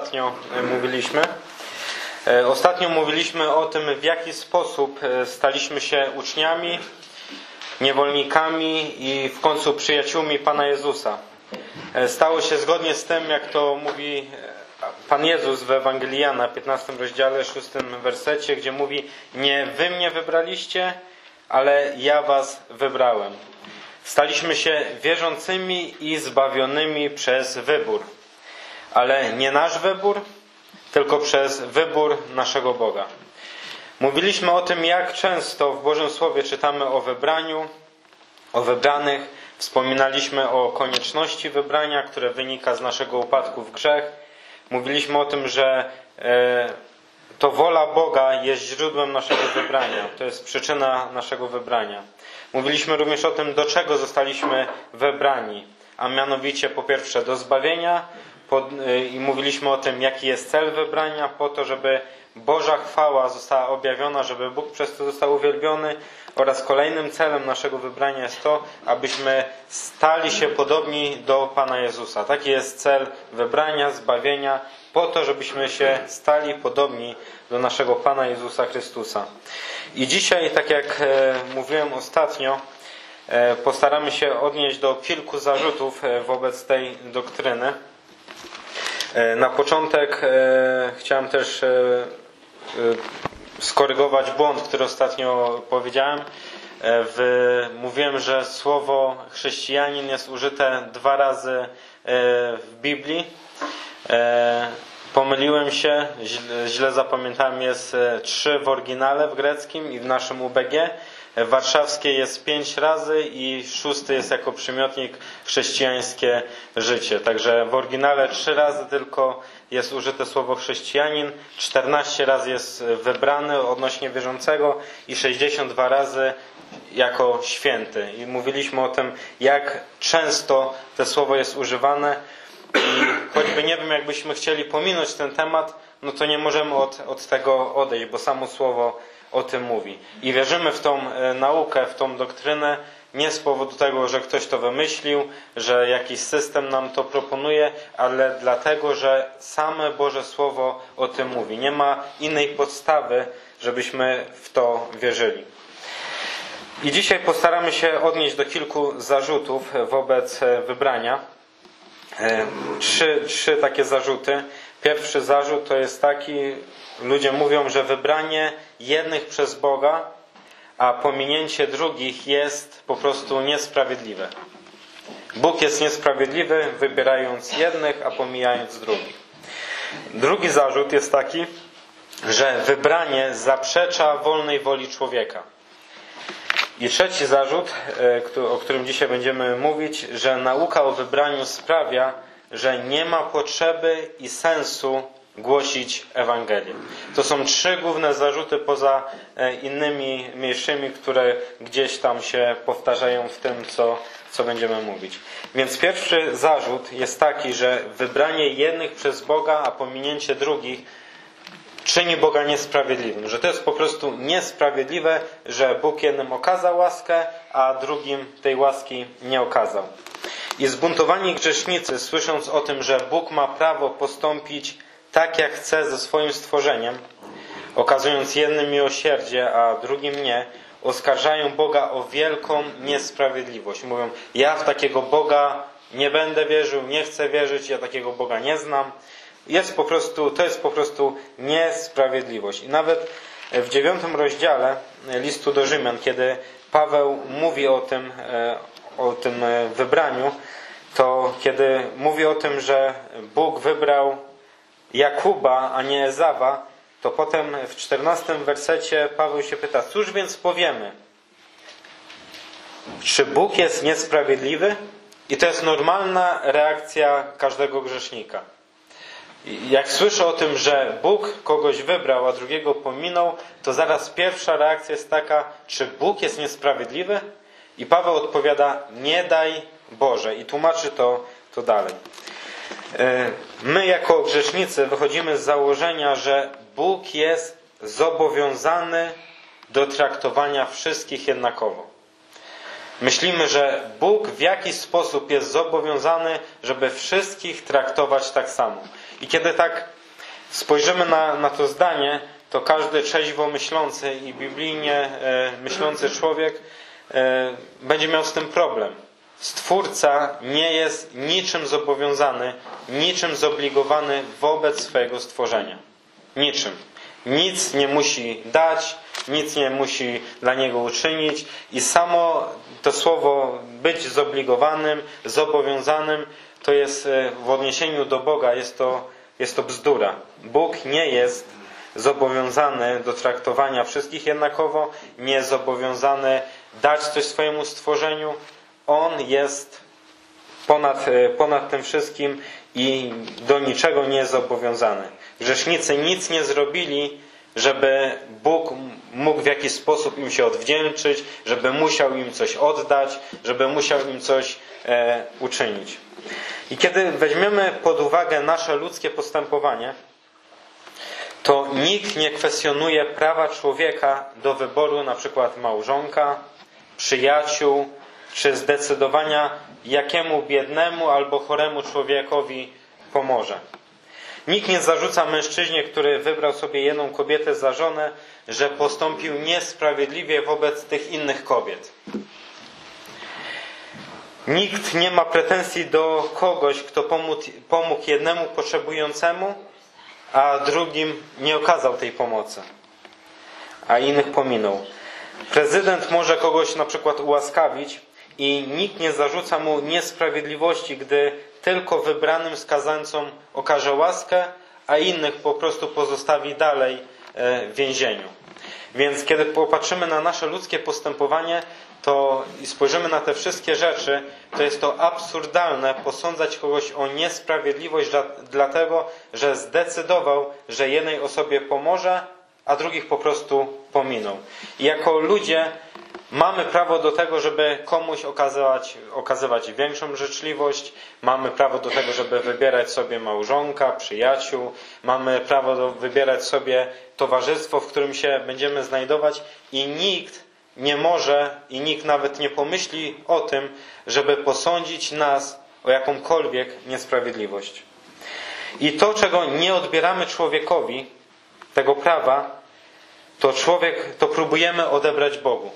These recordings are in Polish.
ostatnio mówiliśmy? Ostatnio mówiliśmy o tym, w jaki sposób staliśmy się uczniami, niewolnikami i w końcu przyjaciółmi Pana Jezusa. Stało się zgodnie z tym, jak to mówi Pan Jezus w Ewangelii Jana, 15 rozdziale, 6 wersecie, gdzie mówi: nie wy mnie wybraliście, ale ja was wybrałem. Staliśmy się wierzącymi i zbawionymi przez wybór. Ale nie nasz wybór, tylko przez wybór naszego Boga. Mówiliśmy o tym, jak często w Bożym Słowie czytamy o wybraniu, o wybranych. Wspominaliśmy o konieczności wybrania, które wynika z naszego upadku w grzech. Mówiliśmy o tym, że to wola Boga jest źródłem naszego wybrania. To jest przyczyna naszego wybrania. Mówiliśmy również o tym, do czego zostaliśmy wybrani. A mianowicie po pierwsze do zbawienia. I mówiliśmy o tym, jaki jest cel wybrania, po to, żeby Boża chwała została objawiona, żeby Bóg przez to został uwielbiony. Oraz kolejnym celem naszego wybrania jest to, abyśmy stali się podobni do Pana Jezusa. Taki jest cel wybrania, zbawienia, po to, żebyśmy się stali podobni do naszego Pana Jezusa Chrystusa. I dzisiaj, tak jak mówiłem ostatnio, postaramy się odnieść do kilku zarzutów wobec tej doktryny. Na początek chciałem też skorygować błąd, który ostatnio powiedziałem. Mówiłem, że słowo chrześcijanin jest użyte 2 razy w Biblii. Pomyliłem się, źle zapamiętałem, jest 3 w oryginale w greckim i w naszym UBG. W warszawskiej jest 5 razy i 6 jest jako przymiotnik chrześcijańskie życie. Także w oryginale 3 razy tylko jest użyte słowo chrześcijanin, 14 razy jest wybrany odnośnie wierzącego i 62 razy jako święty. I mówiliśmy o tym, jak często to słowo jest używane i choćby nie wiem, jakbyśmy chcieli pominąć ten temat, no to nie możemy od tego odejść, bo samo słowo o tym mówi. I wierzymy w tą naukę, w tą doktrynę nie z powodu tego, że ktoś to wymyślił, że jakiś system nam to proponuje, ale dlatego, że same Boże Słowo o tym mówi. Nie ma innej podstawy, żebyśmy w to wierzyli. I dzisiaj postaramy się odnieść do kilku zarzutów wobec wybrania. 3 takie zarzuty. Pierwszy zarzut to jest taki: ludzie mówią, że wybranie jednych przez Boga, a pominięcie drugich jest po prostu niesprawiedliwe. Bóg jest niesprawiedliwy, wybierając jednych, a pomijając drugich. Drugi zarzut jest taki, że wybranie zaprzecza wolnej woli człowieka. I trzeci zarzut, o którym dzisiaj będziemy mówić, że nauka o wybraniu sprawia, że nie ma potrzeby i sensu głosić Ewangelię. To są 3 główne zarzuty poza innymi mniejszymi, które gdzieś tam się powtarzają w tym, co będziemy mówić. Więc pierwszy zarzut jest taki, że wybranie jednych przez Boga, a pominięcie drugich czyni Boga niesprawiedliwym. Że to jest po prostu niesprawiedliwe, że Bóg jednym okazał łaskę, a drugim tej łaski nie okazał. I zbuntowani grzesznicy, słysząc o tym, że Bóg ma prawo postąpić tak, jak chce ze swoim stworzeniem, okazując jednym miłosierdzie, a drugim nie, oskarżają Boga o wielką niesprawiedliwość. Mówią: ja w takiego Boga nie będę wierzył, nie chcę wierzyć, ja takiego Boga nie znam. To jest po prostu niesprawiedliwość. I nawet w 9 rozdziale listu do Rzymian, kiedy Paweł mówi o tym wybraniu, to kiedy mówi o tym, że Bóg wybrał Jakuba, a nie Ezawa, to potem w 14 wersecie Paweł się pyta: cóż więc powiemy? Czy Bóg jest niesprawiedliwy? I to jest normalna reakcja każdego grzesznika. Jak słyszę o tym, że Bóg kogoś wybrał, a drugiego pominął, to zaraz pierwsza reakcja jest taka: czy Bóg jest niesprawiedliwy? I Paweł odpowiada: nie daj Boże. I tłumaczy to dalej. My jako grzesznicy wychodzimy z założenia, że Bóg jest zobowiązany do traktowania wszystkich jednakowo. Myślimy, że Bóg w jakiś sposób jest zobowiązany, żeby wszystkich traktować tak samo. I kiedy tak spojrzymy na to zdanie, to każdy trzeźwo myślący i biblijnie myślący człowiek będzie miał z tym problem. Stwórca nie jest niczym zobowiązany, niczym zobligowany wobec swojego stworzenia. Niczym. Nic nie musi dać, nic nie musi dla niego uczynić i samo to słowo być zobligowanym, zobowiązanym, to jest w odniesieniu do Boga, jest to bzdura. Bóg nie jest zobowiązany do traktowania wszystkich jednakowo, nie jest zobowiązany dać coś swojemu stworzeniu. On jest ponad tym wszystkim i do niczego nie jest zobowiązany. Grzesznicy nic nie zrobili, żeby Bóg mógł w jakiś sposób im się odwdzięczyć, żeby musiał im coś oddać, żeby musiał im coś uczynić. I kiedy weźmiemy pod uwagę nasze ludzkie postępowanie, to nikt nie kwestionuje prawa człowieka do wyboru na przykład małżonka, przyjaciół, czy zdecydowania, jakiemu biednemu albo choremu człowiekowi pomoże. Nikt nie zarzuca mężczyźnie, który wybrał sobie jedną kobietę za żonę, że postąpił niesprawiedliwie wobec tych innych kobiet. Nikt nie ma pretensji do kogoś, kto pomógł jednemu potrzebującemu, a drugim nie okazał tej pomocy, a innych pominął. Prezydent może kogoś na przykład ułaskawić i nikt nie zarzuca mu niesprawiedliwości, gdy tylko wybranym skazańcom okaże łaskę, a innych po prostu pozostawi dalej w więzieniu. Więc kiedy popatrzymy na nasze ludzkie postępowanie i spojrzymy na te wszystkie rzeczy, to jest to absurdalne posądzać kogoś o niesprawiedliwość dlatego, że zdecydował, że jednej osobie pomoże, a drugich po prostu pominął. I jako ludzie mamy prawo do tego, żeby komuś okazywać większą życzliwość. Mamy prawo do tego, żeby wybierać sobie małżonka, przyjaciół. Mamy prawo wybierać sobie towarzystwo, w którym się będziemy znajdować. I nikt nie może i nikt nawet nie pomyśli o tym, żeby posądzić nas o jakąkolwiek niesprawiedliwość. I to, czego nie odbieramy człowiekowi, tego prawa, to próbujemy odebrać Bogu.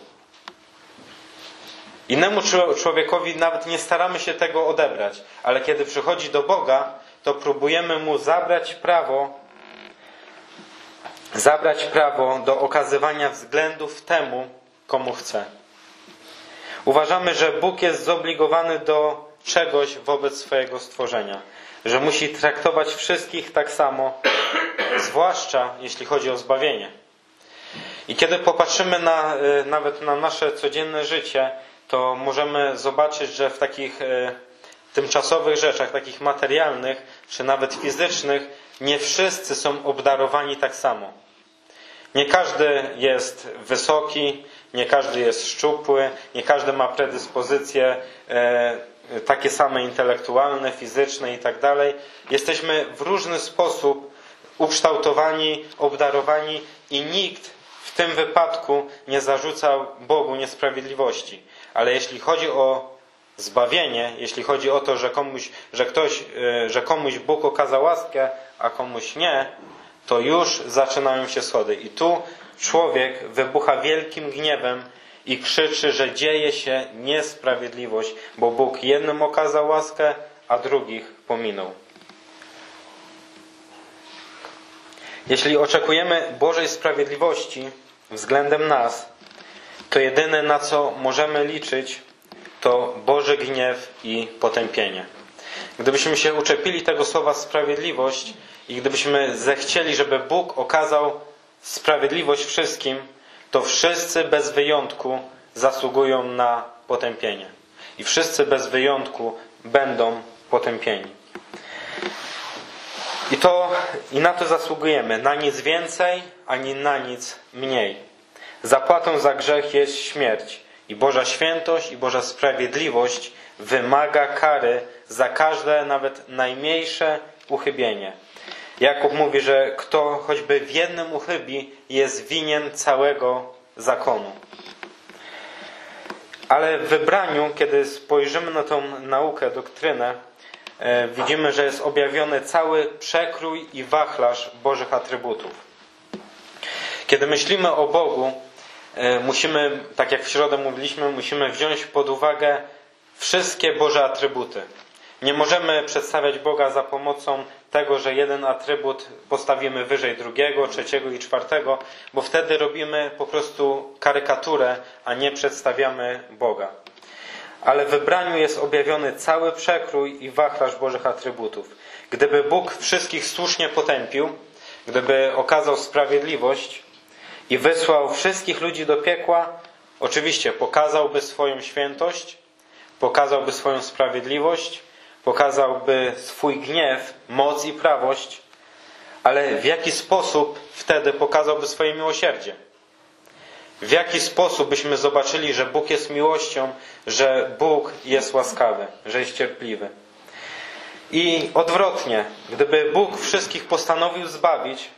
Innemu człowiekowi nawet nie staramy się tego odebrać, ale kiedy przychodzi do Boga, to próbujemy mu zabrać prawo do okazywania względów temu, komu chce. Uważamy, że Bóg jest zobligowany do czegoś wobec swojego stworzenia, że musi traktować wszystkich tak samo, zwłaszcza jeśli chodzi o zbawienie. I kiedy popatrzymy nawet na nasze codzienne życie, to możemy zobaczyć, że w takich tymczasowych rzeczach, takich materialnych, czy nawet fizycznych, nie wszyscy są obdarowani tak samo. Nie każdy jest wysoki, nie każdy jest szczupły, nie każdy ma predyspozycje takie same intelektualne, fizyczne i tak dalej. Jesteśmy w różny sposób ukształtowani, obdarowani i nikt w tym wypadku nie zarzucał Bogu niesprawiedliwości. Ale jeśli chodzi o zbawienie, jeśli chodzi o to, że komuś Bóg okazał łaskę, a komuś nie, to już zaczynają się schody. I tu człowiek wybucha wielkim gniewem i krzyczy, że dzieje się niesprawiedliwość, bo Bóg jednym okazał łaskę, a drugich pominął. Jeśli oczekujemy Bożej sprawiedliwości względem nas, to jedyne, na co możemy liczyć, to Boży gniew i potępienie. Gdybyśmy się uczepili tego słowa sprawiedliwość i gdybyśmy zechcieli, żeby Bóg okazał sprawiedliwość wszystkim, to wszyscy bez wyjątku zasługują na potępienie. I wszyscy bez wyjątku będą potępieni. I na to zasługujemy. Na nic więcej, ani na nic mniej. Zapłatą za grzech jest śmierć. I Boża świętość i Boża sprawiedliwość wymaga kary za każde, nawet najmniejsze uchybienie. Jakub mówi, że kto choćby w jednym uchybi, jest winien całego zakonu. Ale w wybraniu, kiedy spojrzymy na tą naukę, doktrynę, widzimy, że jest objawiony cały przekrój i wachlarz Bożych atrybutów. Kiedy myślimy o Bogu, musimy, tak jak w środę mówiliśmy, musimy wziąć pod uwagę wszystkie Boże atrybuty. Nie możemy przedstawiać Boga za pomocą tego, że jeden atrybut postawimy wyżej drugiego, trzeciego i czwartego, bo wtedy robimy po prostu karykaturę, a nie przedstawiamy Boga. Ale w wybraniu jest objawiony cały przekrój i wachlarz Bożych atrybutów. Gdyby Bóg wszystkich słusznie potępił, gdyby okazał sprawiedliwość i wysłał wszystkich ludzi do piekła, oczywiście pokazałby swoją świętość, pokazałby swoją sprawiedliwość, pokazałby swój gniew, moc i prawość, ale w jaki sposób wtedy pokazałby swoje miłosierdzie? W jaki sposób byśmy zobaczyli, że Bóg jest miłością, że Bóg jest łaskawy, że jest cierpliwy? I odwrotnie, gdyby Bóg wszystkich postanowił zbawić,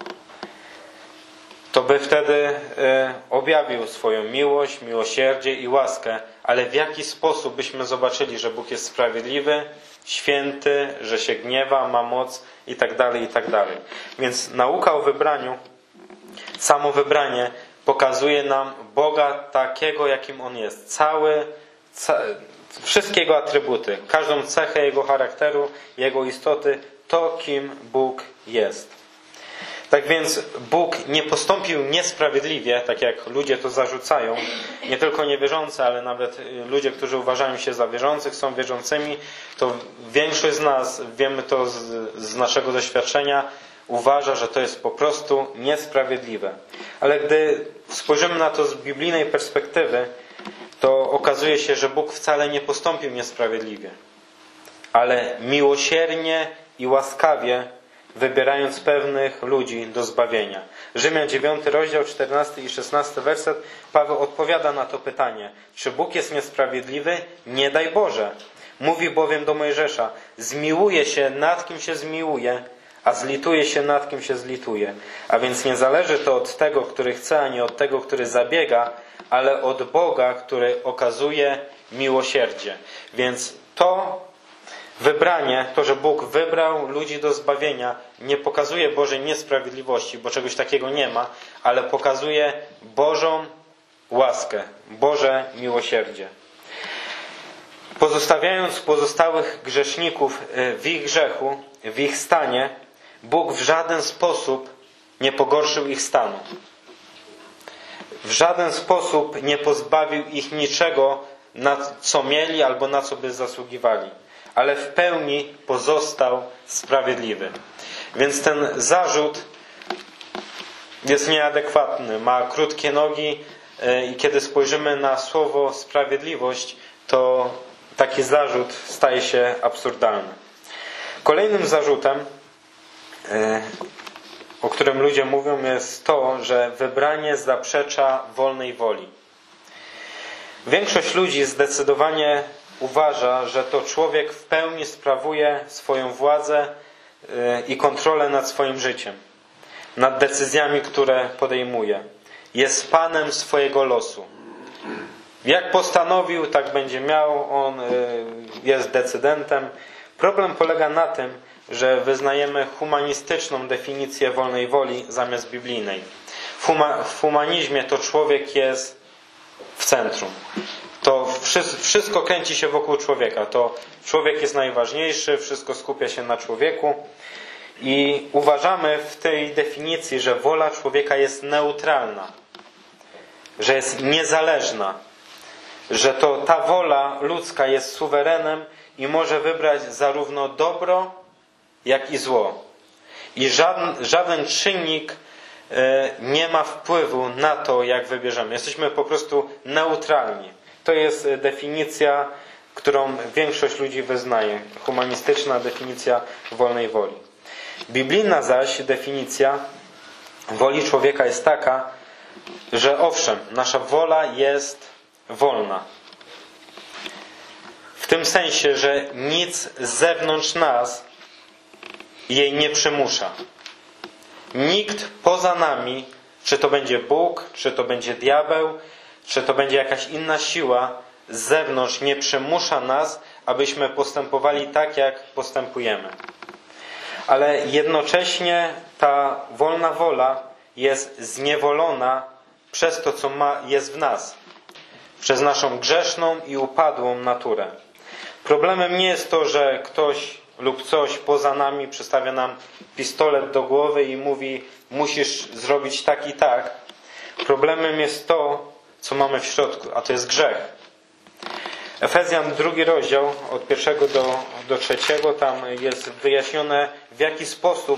to by wtedy objawił swoją miłość, miłosierdzie i łaskę, ale w jaki sposób byśmy zobaczyli, że Bóg jest sprawiedliwy, święty, że się gniewa, ma moc i tak dalej, i tak dalej. Więc nauka o wybraniu, samo wybranie pokazuje nam Boga takiego, jakim On jest. Wszystkie Jego atrybuty, każdą cechę Jego charakteru, Jego istoty, to kim Bóg jest. Tak więc Bóg nie postąpił niesprawiedliwie, tak jak ludzie to zarzucają, nie tylko niewierzący, ale nawet ludzie, którzy uważają się za wierzących, są wierzącymi, to większość z nas, wiemy to z naszego doświadczenia, uważa, że to jest po prostu niesprawiedliwe. Ale gdy spojrzymy na to z biblijnej perspektywy, to okazuje się, że Bóg wcale nie postąpił niesprawiedliwie, ale miłosiernie i łaskawie wybierając pewnych ludzi do zbawienia. Rzymian 9 rozdział 14 i 16 werset, Paweł odpowiada na to pytanie. Czy Bóg jest niesprawiedliwy? Nie daj Boże. Mówi bowiem do Mojżesza, zmiłuje się nad kim się zmiłuje, a zlituje się nad kim się zlituje. A więc nie zależy to od tego, który chce, ani od tego, który zabiega, ale od Boga, który okazuje miłosierdzie. Więc to wybranie, to, że Bóg wybrał ludzi do zbawienia, nie pokazuje Bożej niesprawiedliwości, bo czegoś takiego nie ma, ale pokazuje Bożą łaskę, Boże miłosierdzie. Pozostawiając pozostałych grzeszników w ich grzechu, w ich stanie, Bóg w żaden sposób nie pogorszył ich stanu. W żaden sposób nie pozbawił ich niczego, na co mieli albo na co by zasługiwali. Ale w pełni pozostał sprawiedliwy. Więc ten zarzut jest nieadekwatny, ma krótkie nogi i kiedy spojrzymy na słowo sprawiedliwość, to taki zarzut staje się absurdalny. Kolejnym zarzutem, o którym ludzie mówią, jest to, że wybranie zaprzecza wolnej woli. Większość ludzi zdecydowanie uważa, że to człowiek w pełni sprawuje swoją władzę i kontrolę nad swoim życiem, nad decyzjami, które podejmuje. Jest panem swojego losu. Jak postanowił, tak będzie miał. On jest decydentem. Problem polega na tym, że wyznajemy humanistyczną definicję wolnej woli zamiast biblijnej. W humanizmie to człowiek jest w centrum. To wszystko kręci się wokół człowieka. To człowiek jest najważniejszy, wszystko skupia się na człowieku. I uważamy w tej definicji, że wola człowieka jest neutralna, że jest niezależna, że to ta wola ludzka jest suwerenem i może wybrać zarówno dobro, jak i zło. I żaden czynnik nie ma wpływu na to, jak wybierzemy. Jesteśmy po prostu neutralni. To jest definicja, którą większość ludzi wyznaje. Humanistyczna definicja wolnej woli. Biblijna zaś definicja woli człowieka jest taka, że owszem, nasza wola jest wolna. W tym sensie, że nic z zewnątrz nas jej nie przymusza. Nikt poza nami, czy to będzie Bóg, czy to będzie diabeł, czy to będzie jakaś inna siła z zewnątrz, nie przymusza nas, abyśmy postępowali tak, jak postępujemy. Ale jednocześnie ta wolna wola jest zniewolona przez to, co jest w nas. Przez naszą grzeszną i upadłą naturę. Problemem nie jest to, że ktoś lub coś poza nami przystawia nam pistolet do głowy i mówi: musisz zrobić tak i tak. Problemem jest to, co mamy w środku, a to jest grzech. Efezjan 2 rozdział, od 1 do 3, tam jest wyjaśnione, w jaki sposób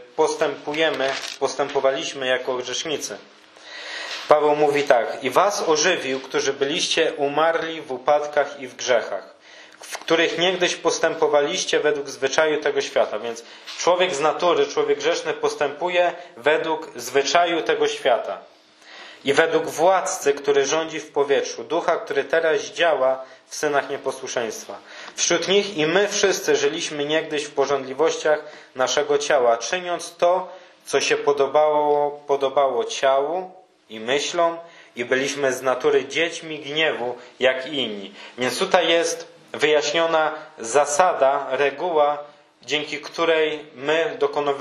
postępowaliśmy jako grzesznicy. Paweł mówi tak: i was ożywił, którzy byliście umarli w upadkach i w grzechach, w których niegdyś postępowaliście według zwyczaju tego świata. Więc człowiek z natury, człowiek grzeszny postępuje według zwyczaju tego świata. I według władcy, który rządzi w powietrzu, ducha, który teraz działa w synach nieposłuszeństwa. Wśród nich i my wszyscy żyliśmy niegdyś w pożądliwościach naszego ciała, czyniąc to, co się podobało ciału i myślom, i byliśmy z natury dziećmi gniewu, jak i inni. Więc tutaj jest wyjaśniona zasada, reguła, dzięki której my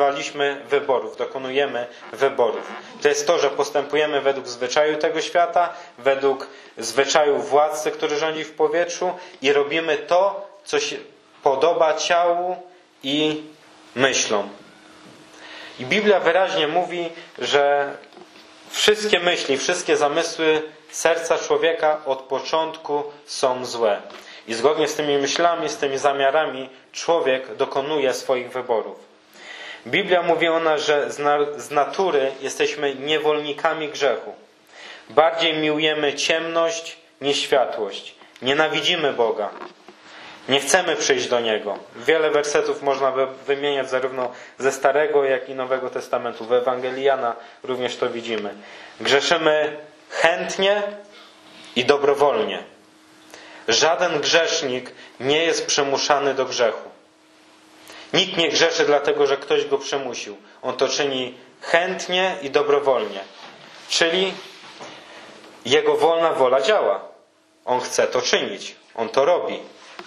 dokonujemy wyborów. To jest to, że postępujemy według zwyczaju tego świata, według zwyczaju władcy, który rządzi w powietrzu, i robimy to, co się podoba ciału i myślom. I Biblia wyraźnie mówi, że wszystkie myśli, wszystkie zamysły serca człowieka od początku są złe. I zgodnie z tymi myślami, z tymi zamiarami człowiek dokonuje swoich wyborów. Biblia mówi ona, że z natury jesteśmy niewolnikami grzechu. Bardziej miłujemy ciemność niż światłość. Nienawidzimy Boga. Nie chcemy przyjść do Niego. Wiele wersetów można wymieniać zarówno ze Starego, jak i Nowego Testamentu. W Ewangelii Jana również to widzimy. Grzeszymy chętnie i dobrowolnie. Żaden grzesznik nie jest przymuszany do grzechu. Nikt nie grzeszy dlatego, że ktoś go przymusił. On to czyni chętnie i dobrowolnie. Czyli jego wolna wola działa. On chce to czynić. On to robi.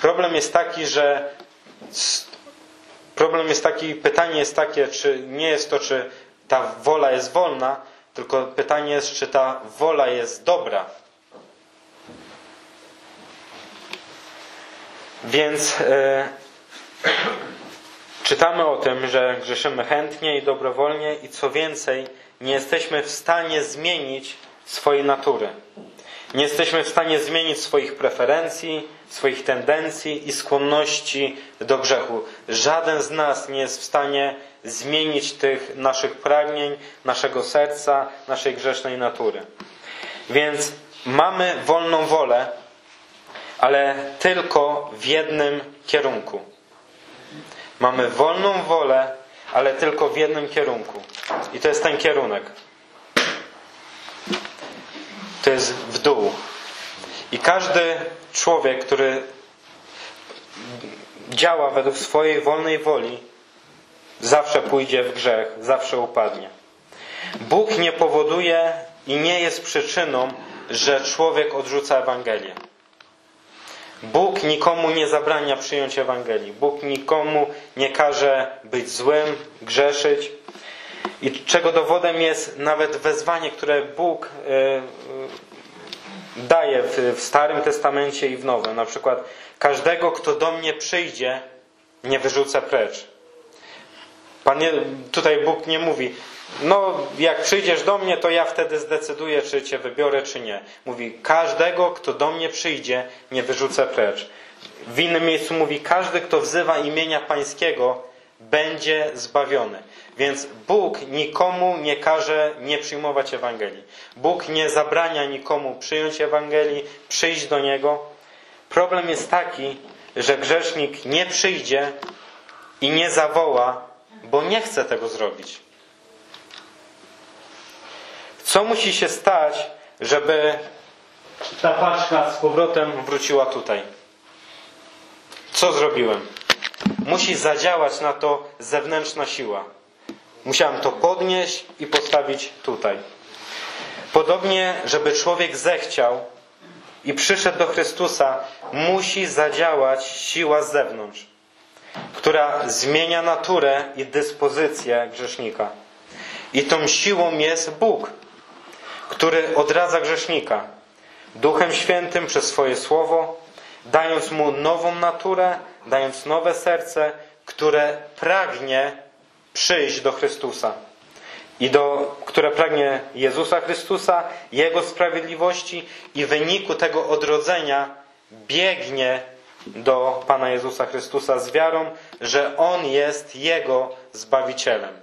Pytanie jest takie, czy nie jest to, czy ta wola jest wolna, tylko pytanie jest, czy ta wola jest dobra. Więc czytamy o tym, że grzeszymy chętnie i dobrowolnie i co więcej, nie jesteśmy w stanie zmienić swojej natury. Nie jesteśmy w stanie zmienić swoich preferencji, swoich tendencji i skłonności do grzechu. Żaden z nas nie jest w stanie zmienić tych naszych pragnień, naszego serca, naszej grzesznej natury. Więc mamy wolną wolę, ale tylko w jednym kierunku. Mamy wolną wolę, ale tylko w jednym kierunku. I to jest ten kierunek. To jest w dół. I każdy człowiek, który działa według swojej wolnej woli, zawsze pójdzie w grzech, zawsze upadnie. Bóg nie powoduje i nie jest przyczyną, że człowiek odrzuca Ewangelię. Bóg nikomu nie zabrania przyjąć Ewangelii. Bóg nikomu nie każe być złym, grzeszyć. I czego dowodem jest nawet wezwanie, które Bóg daje w Starym Testamencie i w Nowym. Na przykład: każdego, kto do mnie przyjdzie, nie wyrzucę precz. Tutaj Bóg nie mówi: no jak przyjdziesz do mnie, to ja wtedy zdecyduję, czy cię wybiorę, czy nie. Mówi: każdego, kto do mnie przyjdzie, nie wyrzucę precz. W innym miejscu mówi: każdy, kto wzywa imienia Pańskiego, będzie zbawiony. Więc Bóg nikomu nie każe nie przyjmować Ewangelii. Bóg nie zabrania nikomu przyjąć Ewangelii, przyjść do Niego. Problem jest taki, że grzesznik nie przyjdzie i nie zawoła, bo nie chce tego zrobić. Co musi się stać, żeby ta paczka z powrotem wróciła tutaj? Co zrobiłem? Musi zadziałać na to zewnętrzna siła. Musiałem to podnieść i postawić tutaj. Podobnie, żeby człowiek zechciał, i przyszedł do Chrystusa, musi zadziałać siła z zewnątrz, która zmienia naturę i dyspozycję grzesznika. I tą siłą jest Bóg, który odradza grzesznika Duchem Świętym przez swoje słowo, dając mu nową naturę, dając nowe serce, które pragnie przyjść do Chrystusa. Które pragnie Jezusa Chrystusa, Jego sprawiedliwości i w wyniku tego odrodzenia biegnie do Pana Jezusa Chrystusa z wiarą, że On jest Jego Zbawicielem.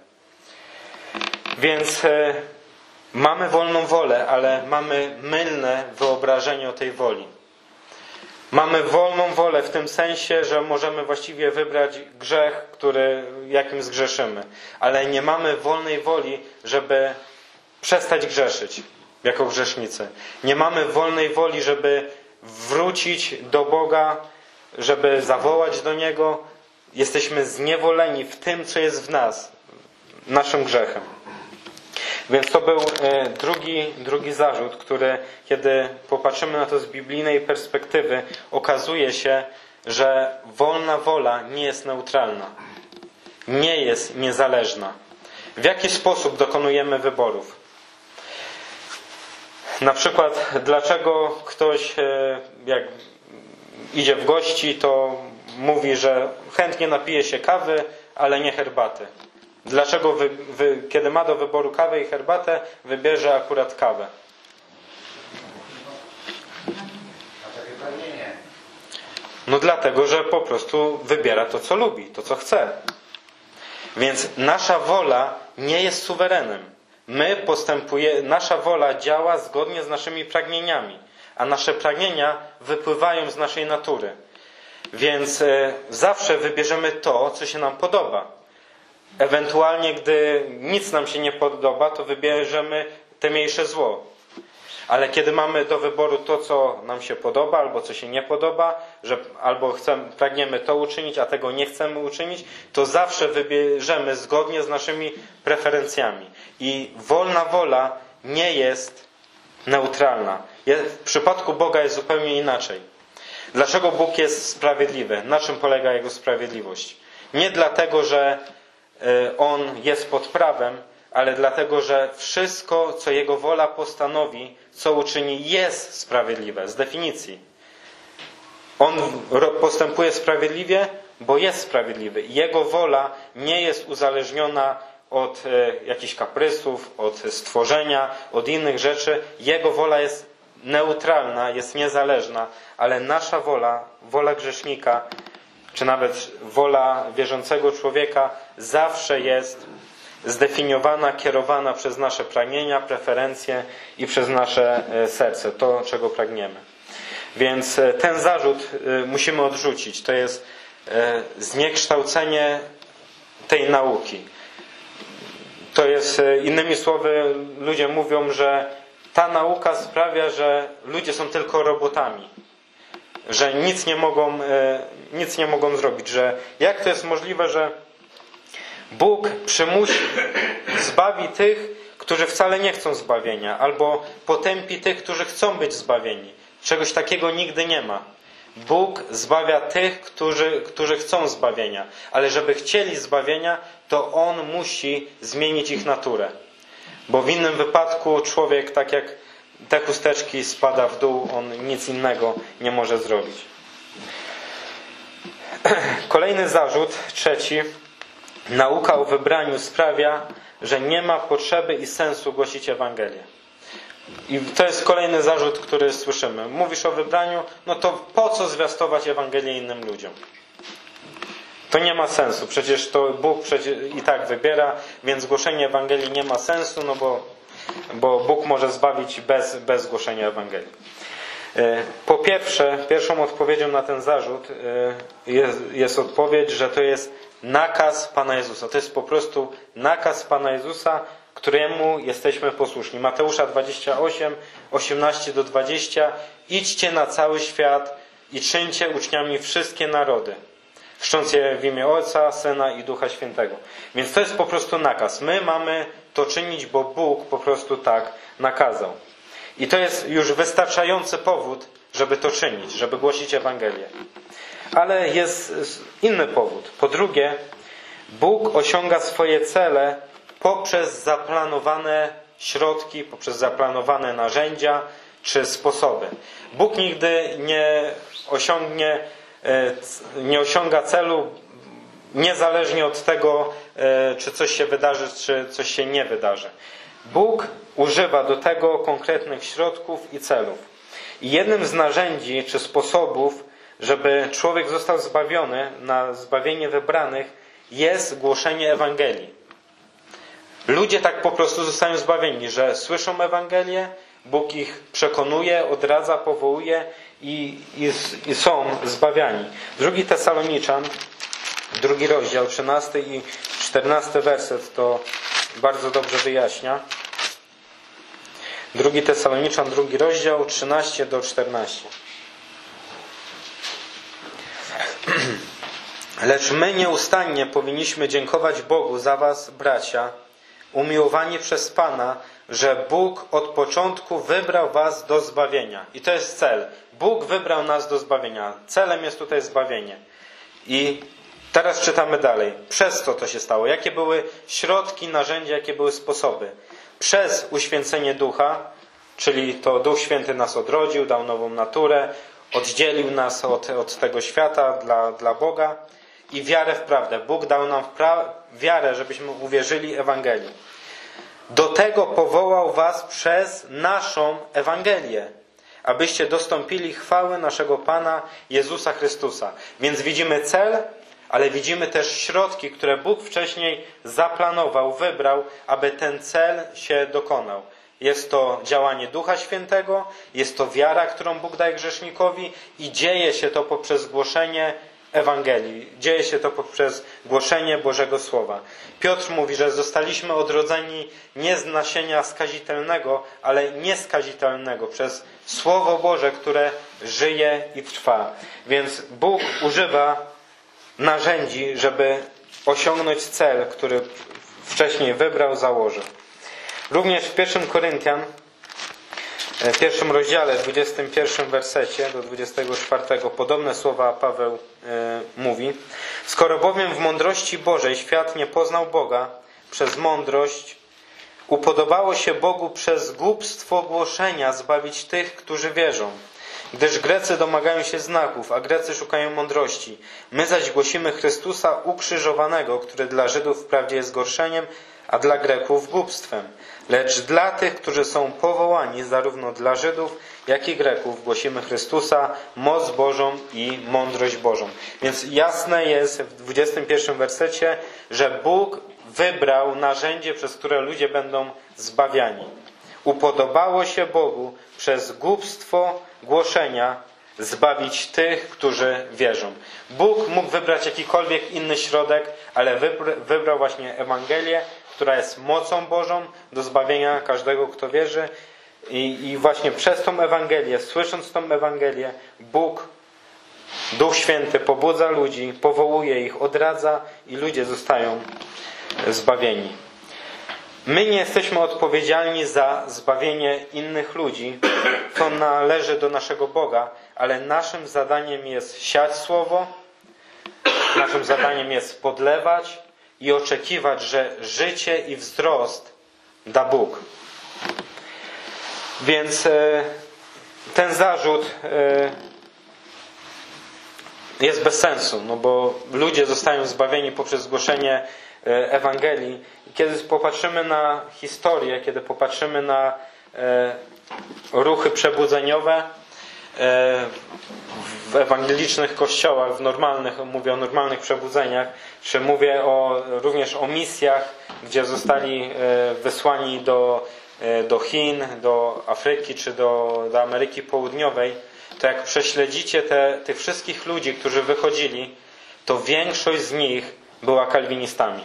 Więc mamy wolną wolę, ale mamy mylne wyobrażenie o tej woli. Mamy wolną wolę w tym sensie, że możemy właściwie wybrać grzech, jakim zgrzeszymy. Ale nie mamy wolnej woli, żeby przestać grzeszyć jako grzesznicy. Nie mamy wolnej woli, żeby wrócić do Boga, żeby zawołać do Niego. Jesteśmy zniewoleni w tym, co jest w nas, naszym grzechem. Więc to był drugi zarzut, który, kiedy popatrzymy na to z biblijnej perspektywy, okazuje się, że wolna wola nie jest neutralna. Nie jest niezależna. W jaki sposób dokonujemy wyborów? Na przykład, dlaczego ktoś, jak idzie w gości, to mówi, że chętnie napije się kawy, ale nie herbaty. Dlaczego kiedy ma do wyboru kawę i herbatę, wybierze akurat kawę? No dlatego, że po prostu wybiera to, co lubi, to, co chce. Więc nasza wola nie jest suwerenem. Nasza wola działa zgodnie z naszymi pragnieniami, a nasze pragnienia wypływają z naszej natury. Więc zawsze wybierzemy to, co się nam podoba. Ewentualnie, gdy nic nam się nie podoba, to wybierzemy te mniejsze zło. Ale kiedy mamy do wyboru to, co nam się podoba, albo co się nie podoba, albo pragniemy to uczynić, a tego nie chcemy uczynić, to zawsze wybierzemy zgodnie z naszymi preferencjami. I wolna wola nie jest neutralna. W przypadku Boga jest zupełnie inaczej. Dlaczego Bóg jest sprawiedliwy? Na czym polega Jego sprawiedliwość? Nie dlatego, że On jest pod prawem, ale dlatego, że wszystko, co Jego wola postanowi, co uczyni, jest sprawiedliwe z definicji. On postępuje sprawiedliwie, bo jest sprawiedliwy. Jego wola nie jest uzależniona od jakichś kaprysów, od stworzenia, od innych rzeczy. Jego wola jest neutralna, jest niezależna, ale nasza wola grzesznika, czy nawet wola wierzącego człowieka zawsze jest zdefiniowana, kierowana przez nasze pragnienia, preferencje i przez nasze serce, to, czego pragniemy. Więc ten zarzut musimy odrzucić. To jest zniekształcenie tej nauki. To jest, innymi słowy, ludzie mówią, że ta nauka sprawia, że ludzie są tylko robotami. Że nic nie mogą zrobić. Że jak to jest możliwe, że Bóg zbawi tych, którzy wcale nie chcą zbawienia, albo potępi tych, którzy chcą być zbawieni. Czegoś takiego nigdy nie ma. Bóg zbawia tych, którzy chcą zbawienia, ale żeby chcieli zbawienia, to On musi zmienić ich naturę. Bo w innym wypadku człowiek, tak jak te chusteczki, spada w dół, on nic innego nie może zrobić. Kolejny zarzut, trzeci. Nauka o wybraniu sprawia, że nie ma potrzeby i sensu głosić Ewangelię. I to jest kolejny zarzut, który słyszymy. Mówisz o wybraniu, no to po co zwiastować Ewangelię innym ludziom? To nie ma sensu. Przecież to Bóg i tak wybiera, więc głoszenie Ewangelii nie ma sensu, no bo Bóg może zbawić bez głoszenia Ewangelii. Po pierwsze, pierwszą odpowiedzią na ten zarzut jest odpowiedź, że to jest nakaz Pana Jezusa. To jest po prostu nakaz Pana Jezusa, któremu jesteśmy posłuszni. Mateusza 28, 18-20. Idźcie na cały świat i czyńcie uczniami wszystkie narody, chrzcząc je w imię Ojca, Syna i Ducha Świętego. Więc to jest po prostu nakaz. My mamy to czynić, bo Bóg po prostu tak nakazał. I to jest już wystarczający powód, żeby to czynić, żeby głosić Ewangelię. Ale jest inny powód. Po drugie, Bóg osiąga swoje cele poprzez zaplanowane środki, poprzez zaplanowane narzędzia czy sposoby. Bóg nigdy nie osiąga celu niezależnie od tego, czy coś się wydarzy, czy coś się nie wydarzy. Bóg używa do tego konkretnych środków i celów. I jednym z narzędzi czy sposobów, żeby człowiek został zbawiony, na zbawienie wybranych, jest głoszenie Ewangelii. Ludzie tak po prostu zostają zbawieni, że słyszą Ewangelię, Bóg ich przekonuje, odradza, powołuje i są zbawiani. 2 Tesaloniczan, 2 rozdział, 13 i 14 werset to bardzo dobrze wyjaśnia. 2 Tesaloniczan, 2 rozdział, 13 do 14. Lecz my nieustannie powinniśmy dziękować Bogu za was, bracia, umiłowani przez Pana, że Bóg od początku wybrał was do zbawienia. I to jest cel. Bóg wybrał nas do zbawienia. Celem jest tutaj zbawienie. I teraz czytamy dalej. Przez co to się stało? Jakie były środki, narzędzia, jakie były sposoby? Przez uświęcenie Ducha, czyli to Duch Święty nas odrodził, dał nową naturę, oddzielił nas od tego świata dla Boga i wiarę w prawdę. Bóg dał nam wiarę, żebyśmy uwierzyli Ewangelii. Do tego powołał was przez naszą Ewangelię, abyście dostąpili chwały naszego Pana Jezusa Chrystusa. Więc widzimy cel, ale widzimy też środki, które Bóg wcześniej zaplanował, wybrał, aby ten cel się dokonał. Jest to działanie Ducha Świętego, jest to wiara, którą Bóg daje grzesznikowi i dzieje się to poprzez głoszenie Ewangelii. Dzieje się to poprzez głoszenie Bożego Słowa. Piotr mówi, że zostaliśmy odrodzeni nie z nasienia skazitelnego, ale nieskazitelnego, przez Słowo Boże, które żyje i trwa. Więc Bóg używa narzędzi, żeby osiągnąć cel, który wcześniej wybrał, założył. Również w 1 Koryntian, w 1 rozdziale, 21 wersecie do 24, podobne słowa Paweł mówi. Skoro bowiem w mądrości Bożej świat nie poznał Boga przez mądrość, upodobało się Bogu przez głupstwo głoszenia zbawić tych, którzy wierzą. Gdyż Grecy domagają się znaków, a Grecy szukają mądrości. My zaś głosimy Chrystusa ukrzyżowanego, który dla Żydów wprawdzie jest zgorszeniem, a dla Greków głupstwem. Lecz dla tych, którzy są powołani, zarówno dla Żydów, jak i Greków, głosimy Chrystusa, moc Bożą i mądrość Bożą. Więc jasne jest w 21 wersecie, że Bóg wybrał narzędzie, przez które ludzie będą zbawiani. Upodobało się Bogu przez głupstwo głoszenia zbawić tych, którzy wierzą. Bóg mógł wybrać jakikolwiek inny środek, ale wybrał właśnie Ewangelię, która jest mocą Bożą do zbawienia każdego, kto wierzy. I właśnie przez tą Ewangelię, słysząc tą Ewangelię, Bóg, Duch Święty pobudza ludzi, powołuje ich, odradza i ludzie zostają zbawieni. My nie jesteśmy odpowiedzialni za zbawienie innych ludzi. To należy do naszego Boga, ale naszym zadaniem jest siać słowo, naszym zadaniem jest podlewać i oczekiwać, że życie i wzrost da Bóg. Więc ten zarzut jest bez sensu, no bo ludzie zostają zbawieni poprzez głoszenie Ewangelii. Kiedy popatrzymy na historię, kiedy popatrzymy na ruchy przebudzeniowe w ewangelicznych kościołach, w normalnych, mówię o normalnych przebudzeniach, czy mówię również o misjach, gdzie zostali wysłani do Chin, do Afryki czy do Ameryki Południowej, to jak prześledzicie tych wszystkich ludzi, którzy wychodzili, to większość z nich była kalwinistami.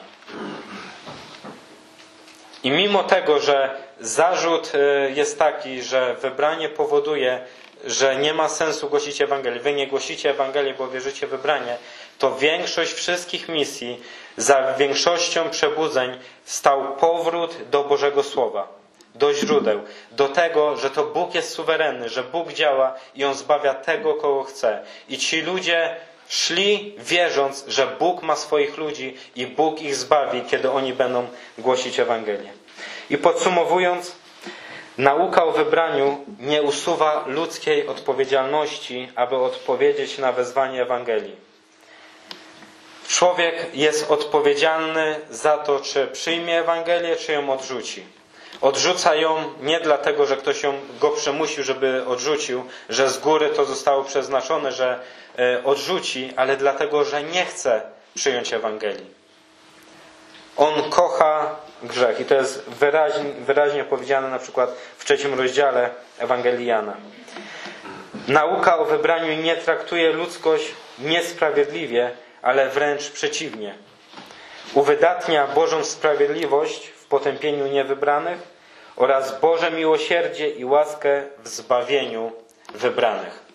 I mimo tego, że zarzut jest taki, że wybranie powoduje, że nie ma sensu głosić Ewangelii, wy nie głosicie Ewangelii, bo wierzycie w wybranie, to większość wszystkich misji, za większością przebudzeń stał powrót do Bożego Słowa. do źródeł, do tego, że to Bóg jest suwerenny, że Bóg działa i On zbawia tego, kogo chce. I ci ludzie szli wierząc, że Bóg ma swoich ludzi i Bóg ich zbawi, kiedy oni będą głosić Ewangelię. I podsumowując, nauka o wybraniu nie usuwa ludzkiej odpowiedzialności, aby odpowiedzieć na wezwanie Ewangelii. Człowiek jest odpowiedzialny za to, czy przyjmie Ewangelię, czy ją odrzuci. Odrzuca ją nie dlatego, że ktoś go przymusił, żeby odrzucił, że z góry to zostało przeznaczone, że odrzuci, ale dlatego, że nie chce przyjąć Ewangelii. On kocha grzech i to jest wyraźnie powiedziane na przykład w 3 rozdziale Ewangelii Jana. Nauka o wybraniu nie traktuje ludzkość niesprawiedliwie, ale wręcz przeciwnie. Uwydatnia Bożą sprawiedliwość w potępieniu niewybranych oraz Boże miłosierdzie i łaskę w zbawieniu wybranych.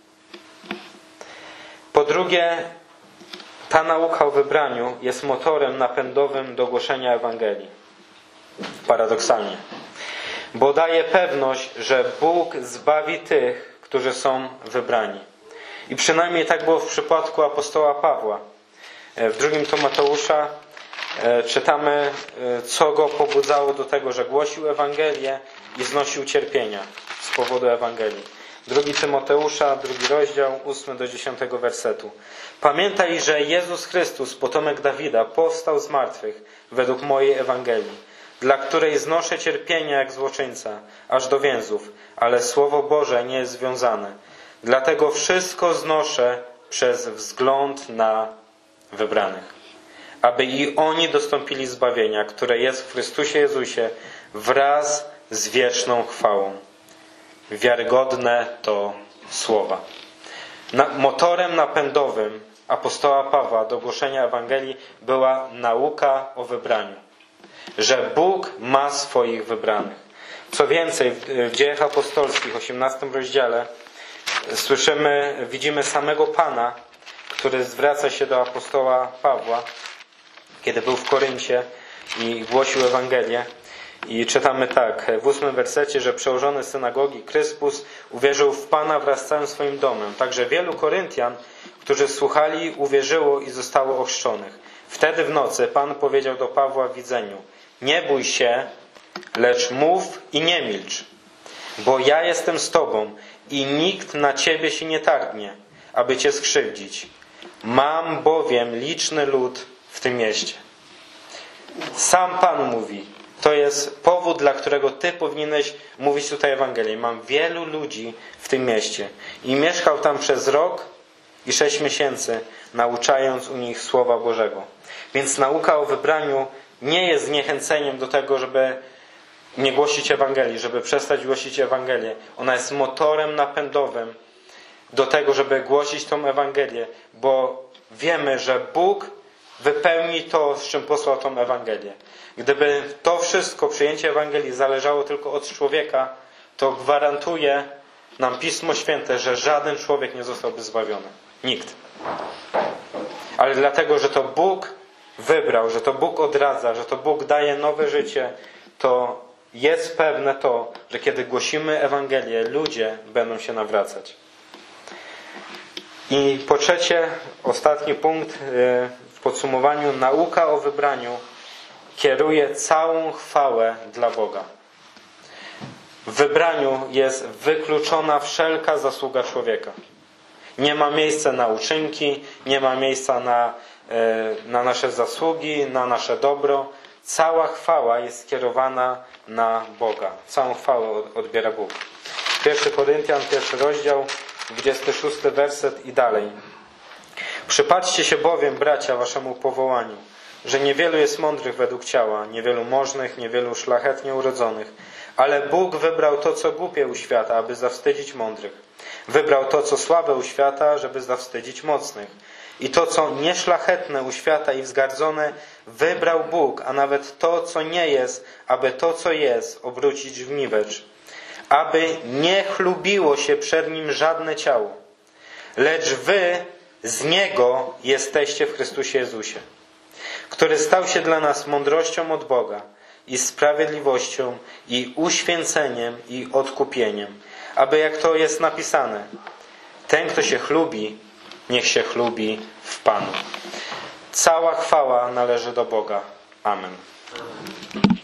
Po drugie, ta nauka o wybraniu jest motorem napędowym do głoszenia Ewangelii. Paradoksalnie. Bo daje pewność, że Bóg zbawi tych, którzy są wybrani. I przynajmniej tak było w przypadku apostoła Pawła. W 2 Tymoteusza czytamy, co go pobudzało do tego, że głosił Ewangelię i znosił cierpienia z powodu Ewangelii. 2 Tymoteusza, 2 rozdział, 8 do 10 wersetu. Pamiętaj, że Jezus Chrystus, potomek Dawida, powstał z martwych według mojej Ewangelii, dla której znoszę cierpienia jak złoczyńca, aż do więzów, ale Słowo Boże nie jest związane. Dlatego wszystko znoszę przez wzgląd na wybranych, aby i oni dostąpili zbawienia, które jest w Chrystusie Jezusie wraz z wieczną chwałą. Wiarygodne to słowa. Motorem napędowym apostoła Pawła do głoszenia Ewangelii była nauka o wybraniu. Że Bóg ma swoich wybranych. Co więcej, w Dziejach Apostolskich, 18 rozdziale, widzimy samego Pana, który zwraca się do apostoła Pawła, kiedy był w Koryncie i głosił Ewangelię. I czytamy tak, w 8 wersecie, że przełożony synagogi Kryspus uwierzył w Pana wraz z całym swoim domem. Także wielu Koryntian, którzy słuchali, uwierzyło i zostało ochrzczonych. Wtedy w nocy Pan powiedział do Pawła w widzeniu: nie bój się, lecz mów i nie milcz, bo ja jestem z Tobą i nikt na Ciebie się nie targnie, aby Cię skrzywdzić. Mam bowiem liczny lud w tym mieście. Sam Pan mówi, to jest powód, dla którego Ty powinieneś mówić tutaj Ewangelię. Mam wielu ludzi w tym mieście. I mieszkał tam przez rok i 6 miesięcy, nauczając u nich Słowa Bożego. Więc nauka o wybraniu nie jest zniechęceniem do tego, żeby nie głosić Ewangelii, żeby przestać głosić Ewangelię. Ona jest motorem napędowym do tego, żeby głosić tą Ewangelię, bo wiemy, że Bóg wypełni to, z czym posłał tą Ewangelię. Gdyby to wszystko, przyjęcie Ewangelii, zależało tylko od człowieka, to gwarantuje nam Pismo Święte, że żaden człowiek nie zostałby zbawiony. Nikt. Ale dlatego, że to Bóg wybrał, że to Bóg odradza, że to Bóg daje nowe życie, to jest pewne to, że kiedy głosimy Ewangelię, ludzie będą się nawracać. I po trzecie, ostatni punkt w podsumowaniu, nauka o wybraniu kieruje całą chwałę dla Boga. W wybraniu jest wykluczona wszelka zasługa człowieka. Nie ma miejsca na uczynki, nie ma miejsca na nasze zasługi, na nasze dobro. Cała chwała jest skierowana na Boga. Całą chwałę odbiera Bóg. 1 Koryntian, 1 rozdział, 26 werset i dalej. Przypatrzcie się bowiem, bracia, waszemu powołaniu, że niewielu jest mądrych według ciała, niewielu możnych, niewielu szlachetnie urodzonych, ale Bóg wybrał to, co głupie u świata, aby zawstydzić mądrych. Wybrał to, co słabe u świata, żeby zawstydzić mocnych. I to, co nieszlachetne u świata i wzgardzone, wybrał Bóg, a nawet to, co nie jest, aby to, co jest, obrócić w niwecz. Aby nie chlubiło się przed Nim żadne ciało. Lecz wy z Niego jesteście w Chrystusie Jezusie, który stał się dla nas mądrością od Boga i sprawiedliwością, i uświęceniem, i odkupieniem. Aby, jak to jest napisane, ten, kto się chlubi, niech się chlubi w Panu. Cała chwała należy do Boga. Amen.